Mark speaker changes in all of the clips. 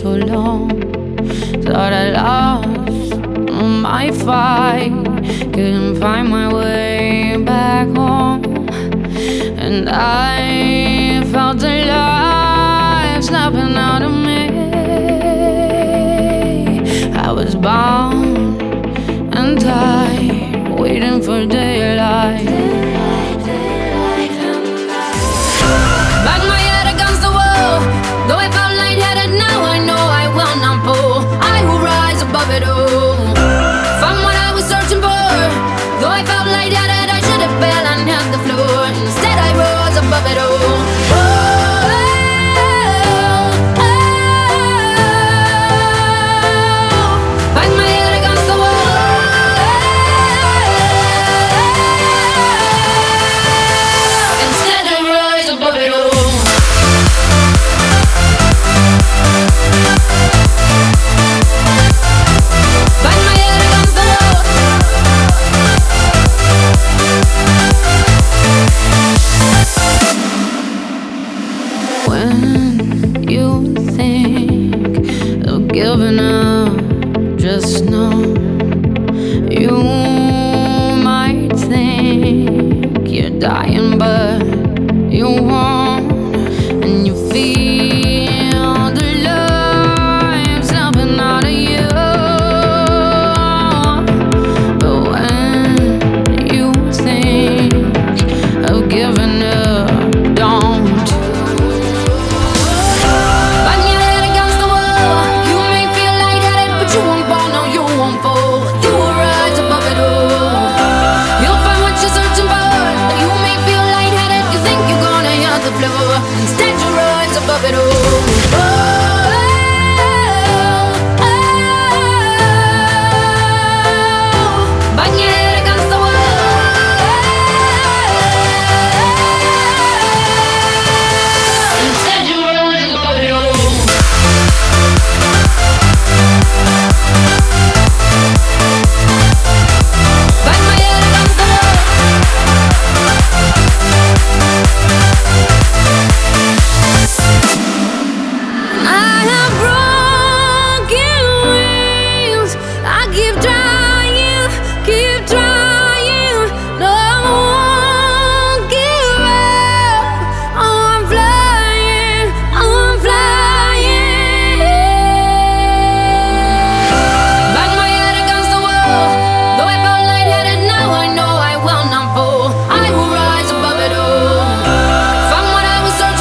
Speaker 1: for long. Thought I lost my fight, couldn't find my way back home, and I felt alive snapping out of me. I was bound and tied, waiting for daylight. Bang my head against the wall, though I felt lightheaded. Now I know I will not fall. I will rise above it all. Found what I was searching for, though I felt lightheaded. I should have fell and hit the floor. Instead I rose above it all. Bang my head against the wall. Instead I rise above it all. When you think of giving up, just know you might think you're dying, but you won't. And you feel the life snapping out of you. But when you think of giving up, don't. Instead you rise above it all. Bang your head against the wall. Instead you rise above it all. Bang my head against the wall.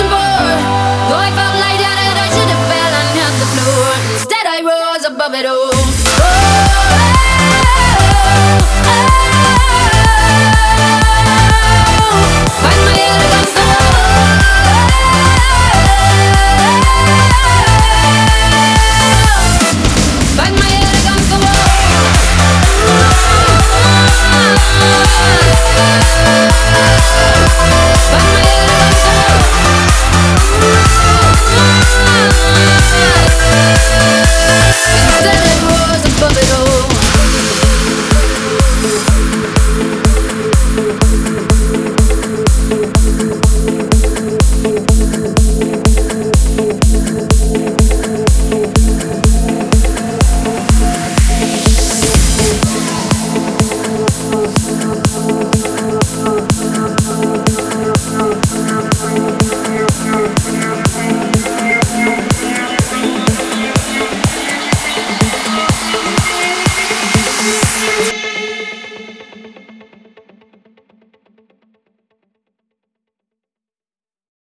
Speaker 1: Above it all.